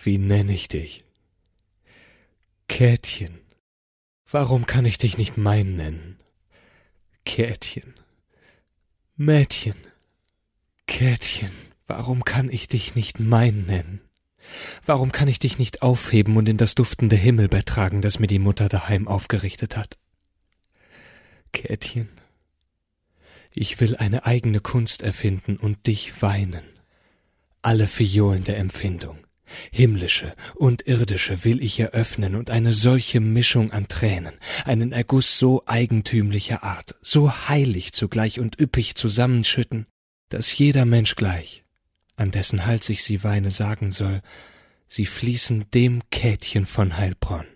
Wie nenn ich dich? Käthchen. Warum kann ich dich nicht mein nennen? Käthchen. Mädchen. Käthchen. Warum kann ich dich nicht mein nennen? Warum kann ich dich nicht aufheben und in das duftende Himmelbett tragen, das mir die Mutter daheim aufgerichtet hat? Käthchen. Ich will eine eigene Kunst erfinden und dich weinen. Alle Fiolen der Empfindung, himmlische und irdische, will ich eröffnen und eine solche Mischung an Tränen, einen Erguss so eigentümlicher Art, so heilig zugleich und üppig zusammenschütten, dass jeder Mensch gleich, an dessen Hals ich sie weine, sagen soll, sie fließen dem Käthchen von Heilbronn.